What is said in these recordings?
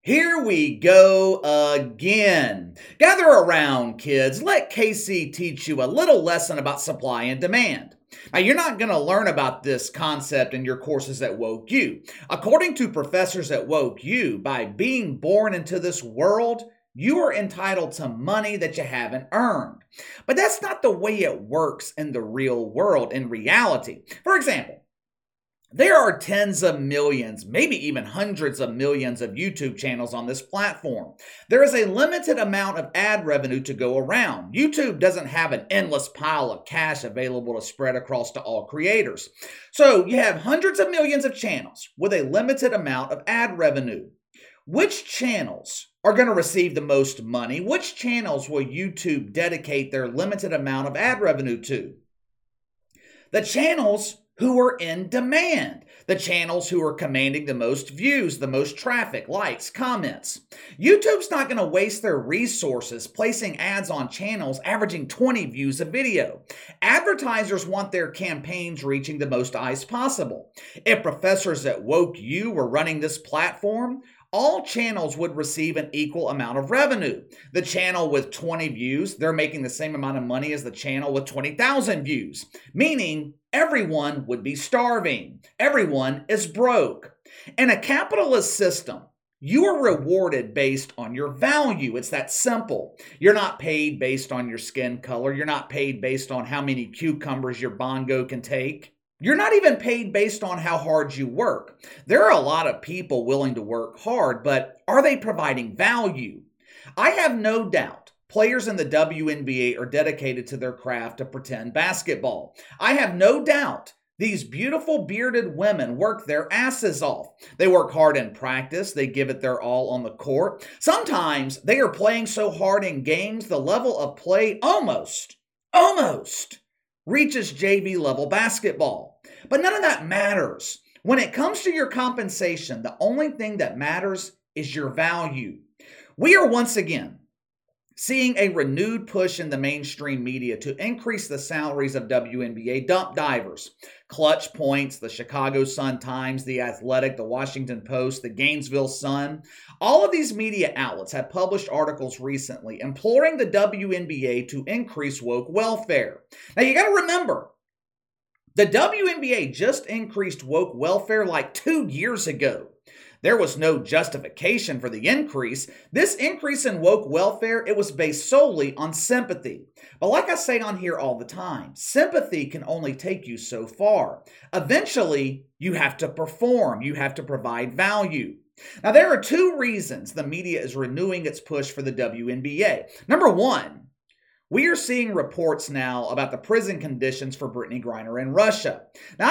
Here we go again. Gather around, kids. Let Casey teach you a little lesson about supply and demand. Now, you're not going to learn about this concept in your courses at Woke U. According to professors at Woke U, by being born into this world, you are entitled to money that you haven't earned. But that's not the way it works in the real world, in reality. For example, there are tens of millions, maybe even hundreds of millions of YouTube channels on this platform. There is a limited amount of ad revenue to go around. YouTube doesn't have an endless pile of cash available to spread across to all creators. So you have hundreds of millions of channels with a limited amount of ad revenue. Which channels are going to receive the most money? Which channels will YouTube dedicate their limited amount of ad revenue to? The channels who are in demand, the channels who are commanding the most views, the most traffic, likes, comments. YouTube's not going to waste their resources placing ads on channels averaging 20 views a video. Advertisers want their campaigns reaching the most eyes possible. If professors at Woke U were running this platform, all channels would receive an equal amount of revenue. The channel with 20 views, they're making the same amount of money as the channel with 20,000 views, meaning everyone would be starving. Everyone is broke. In a capitalist system, you are rewarded based on your value. It's that simple. You're not paid based on your skin color. You're not paid based on how many cucumbers your bongo can take. You're not even paid based on how hard you work. There are a lot of people willing to work hard, but are they providing value? I have no doubt players in the WNBA are dedicated to their craft of pretend basketball. I have no doubt these beautiful bearded women work their asses off. They work hard in practice. They give it their all on the court. Sometimes they are playing so hard in games, the level of play almost reaches JV level basketball. But none of that matters. When it comes to your compensation, the only thing that matters is your value. We are once again seeing a renewed push in the mainstream media to increase the salaries of WNBA dump divers. Clutch Points, the Chicago Sun-Times, the Athletic, the Washington Post, the Gainesville Sun. All of these media outlets have published articles recently imploring the WNBA to increase woke welfare. Now you got to remember, the WNBA just increased woke welfare like 2 years ago. There was no justification for the increase. This increase in woke welfare, it was based solely on sympathy. But like I say on here all the time, sympathy can only take you so far. Eventually, you have to perform. You have to provide value. Now, there are two reasons the media is renewing its push for the WNBA. Number one, we are seeing reports now about the prison conditions for Brittney Griner in Russia. Now,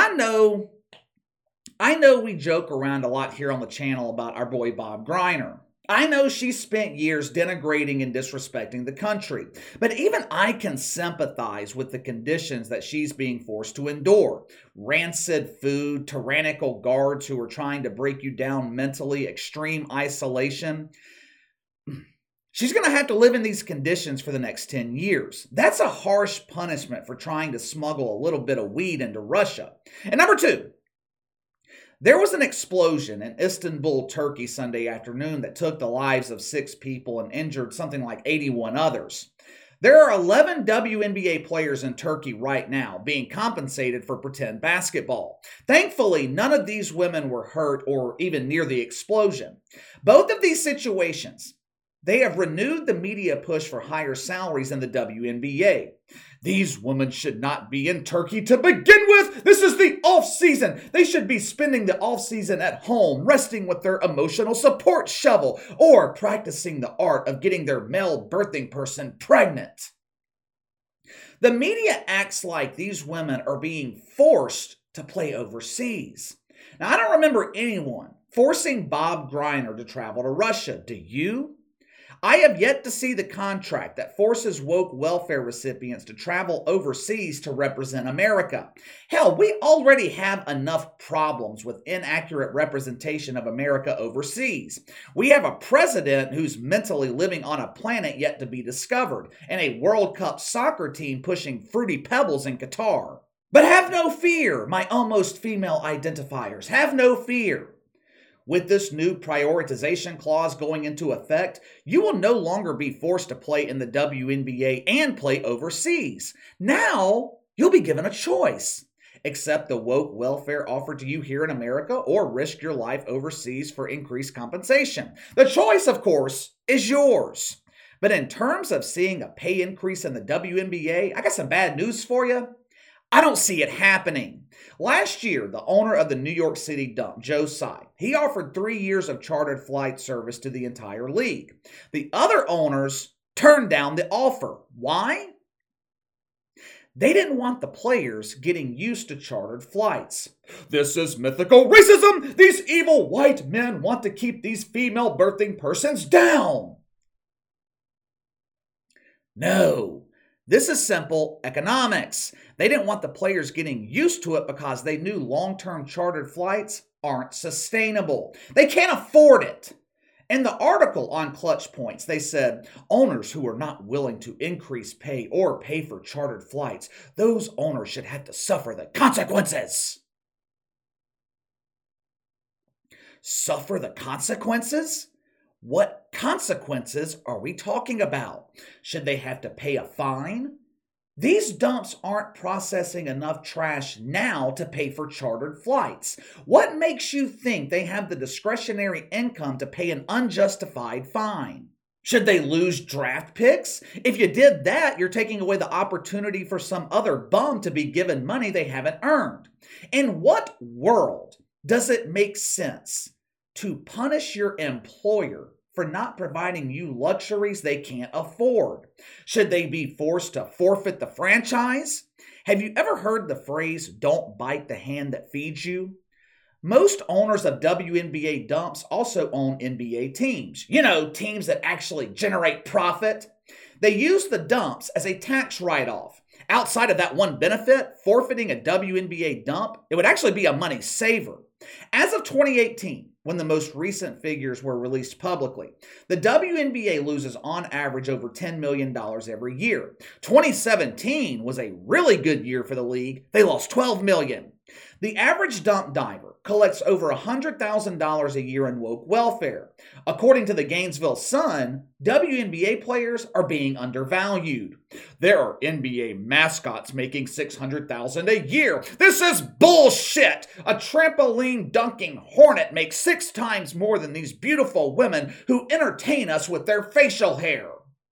I know we joke around a lot here on the channel about our boy Bob Griner. I know she spent years denigrating and disrespecting the country, but even I can sympathize with the conditions that she's being forced to endure. Rancid food, tyrannical guards who are trying to break you down mentally, extreme isolation. She's going to have to live in these conditions for the next 10 years. That's a harsh punishment for trying to smuggle a little bit of weed into Russia. And number two, there was an explosion in Istanbul, Turkey, Sunday afternoon that took the lives of 6 people and injured something like 81 others. There are 11 WNBA players in Turkey right now being compensated for pretend basketball. Thankfully, none of these women were hurt or even near the explosion. Both of these situations, they have renewed the media push for higher salaries in the WNBA. These women should not be in Turkey to begin with. This is the off-season. They should be spending the off-season at home, resting with their emotional support shovel, or practicing the art of getting their male birthing person pregnant. The media acts like these women are being forced to play overseas. Now, I don't remember anyone forcing Bob Griner to travel to Russia. Do you? I have yet to see the contract that forces woke welfare recipients to travel overseas to represent America. Hell, we already have enough problems with inaccurate representation of America overseas. We have a president who's mentally living on a planet yet to be discovered, and a World Cup soccer team pushing fruity pebbles in Qatar. But have no fear, my almost female identifiers. Have no fear. With this new prioritization clause going into effect, you will no longer be forced to play in the WNBA and play overseas. Now, you'll be given a choice. Accept the woke welfare offered to you here in America or risk your life overseas for increased compensation. The choice, of course, is yours. But in terms of seeing a pay increase in the WNBA, I got some bad news for you. I don't see it happening. Last year, the owner of the New York City Dump, Joe Tsai, he offered 3 years of chartered flight service to the entire league. The other owners turned down the offer. Why? They didn't want the players getting used to chartered flights. This is mythical racism! These evil white men want to keep these female birthing persons down! No, this is simple economics. They didn't want the players getting used to it because they knew long-term chartered flights aren't sustainable. They can't afford it. In the article on Clutch Points, they said, owners who are not willing to increase pay or pay for chartered flights, those owners should have to suffer the consequences. Suffer the consequences? What consequences are we talking about? Should they have to pay a fine? These dumps aren't processing enough trash now to pay for chartered flights. What makes you think they have the discretionary income to pay an unjustified fine? Should they lose draft picks? If you did that, you're taking away the opportunity for some other bum to be given money they haven't earned. In what world does it make sense to punish your employer for not providing you luxuries they can't afford? Should they be forced to forfeit the franchise? Have you ever heard the phrase, don't bite the hand that feeds you? Most owners of WNBA dumps also own NBA teams. You know, teams that actually generate profit. They use the dumps as a tax write-off. Outside of that one benefit, forfeiting a WNBA dump, it would actually be a money saver. As of 2018, when the most recent figures were released publicly, the WNBA loses on average over $10 million every year. 2017 was a really good year for the league. They lost $12 million. The average dump diver collects over $100,000 a year in woke welfare. According to the Gainesville Sun, WNBA players are being undervalued. There are NBA mascots making $600,000 a year. This is bullshit! A trampoline dunking hornet makes 6 times more than these beautiful women who entertain us with their facial hair.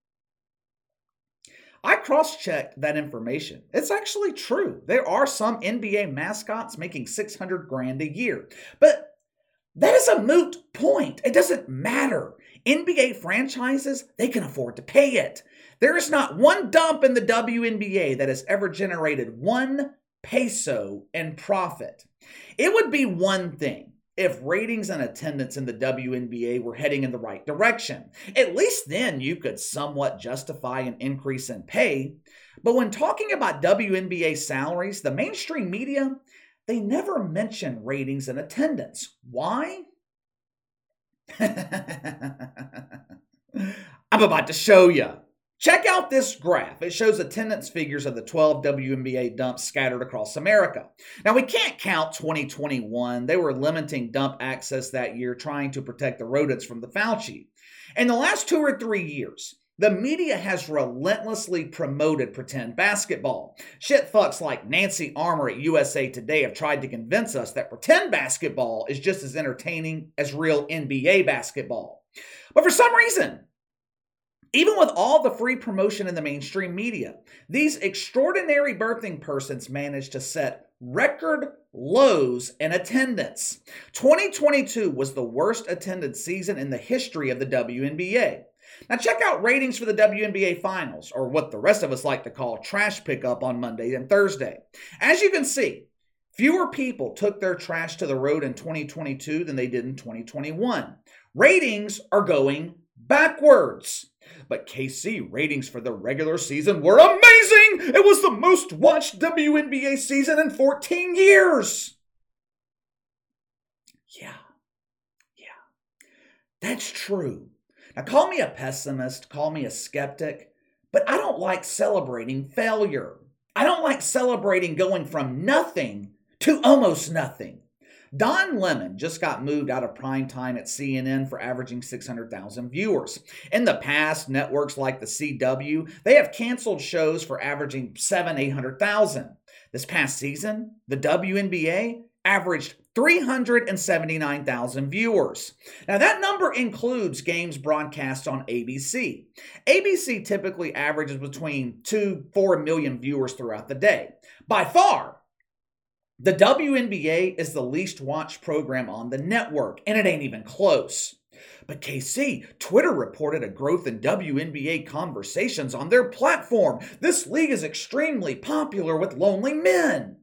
I cross-checked that information. It's actually true. There are some NBA mascots making $600,000 a year. But that is a moot point. It doesn't matter. NBA franchises, they can afford to pay it. There is not one dump in the WNBA that has ever generated 1 peso in profit. It would be one thing if ratings and attendance in the WNBA were heading in the right direction. At least then you could somewhat justify an increase in pay. But when talking about WNBA salaries, the mainstream media, they never mention ratings and attendance. Why? I'm about to show you. Check out this graph. It shows attendance figures of the 12 WNBA dumps scattered across America. Now, we can't count 2021. They were limiting dump access that year, trying to protect the rodents from the Fauci. In the last 2 or 3 years, the media has relentlessly promoted pretend basketball. Shitfucks like Nancy Armour at USA Today have tried to convince us that pretend basketball is just as entertaining as real NBA basketball. But for some reason, even with all the free promotion in the mainstream media, these extraordinary birthing persons managed to set record lows in attendance. 2022 was the worst attended season in the history of the WNBA. Now check out ratings for the WNBA Finals, or what the rest of us like to call trash pickup on Monday and Thursday. As you can see, fewer people took their trash to the road in 2022 than they did in 2021. Ratings are going backwards. But KC ratings for the regular season were amazing! It was the most watched WNBA season in 14 years! Yeah. That's true. Now call me a pessimist, call me a skeptic, but I don't like celebrating failure. I don't like celebrating going from nothing to almost nothing. Don Lemon just got moved out of prime time at CNN for averaging 600,000 viewers. In the past, networks like the CW, they have canceled shows for averaging 800,000. This past season, the WNBA averaged 379,000 viewers. Now, that number includes games broadcast on ABC. ABC typically averages between 2-4 million viewers throughout the day. By far, the WNBA is the least watched program on the network, and it ain't even close. But KC, Twitter reported a growth in WNBA conversations on their platform. This league is extremely popular with lonely men.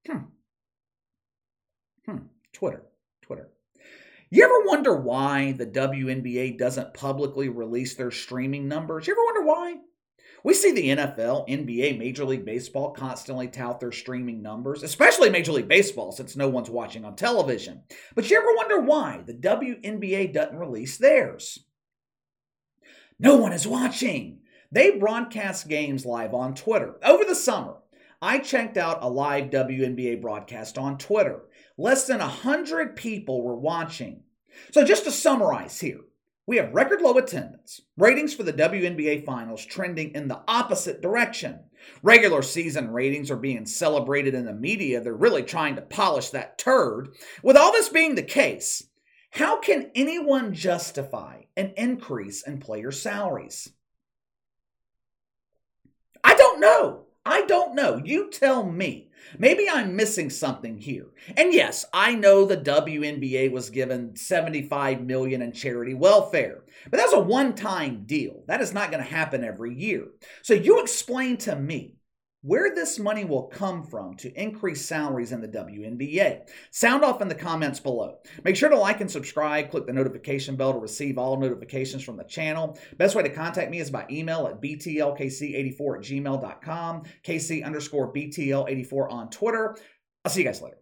Twitter. You ever wonder why the WNBA doesn't publicly release their streaming numbers? You ever wonder why? We see the NFL, NBA, Major League Baseball constantly tout their streaming numbers, especially Major League Baseball since no one's watching on television. But you ever wonder why the WNBA doesn't release theirs? No one is watching. They broadcast games live on Twitter. Over the summer, I checked out a live WNBA broadcast on Twitter. Less than 100 people were watching. So just to summarize here, we have record low attendance, ratings for the WNBA Finals trending in the opposite direction. Regular season ratings are being celebrated in the media. They're really trying to polish that turd. With all this being the case, how can anyone justify an increase in player salaries? I don't know. You tell me. Maybe I'm missing something here. And yes, I know the WNBA was given $75 million in charity welfare, but that's a one-time deal. That is not going to happen every year. So you explain to me where this money will come from to increase salaries in the WNBA. Sound off in the comments below. Make sure to like and subscribe. Click the notification bell to receive all notifications from the channel. Best way to contact me is by email at btlkc84@gmail.com, KC_BTL84 on Twitter. I'll see you guys later.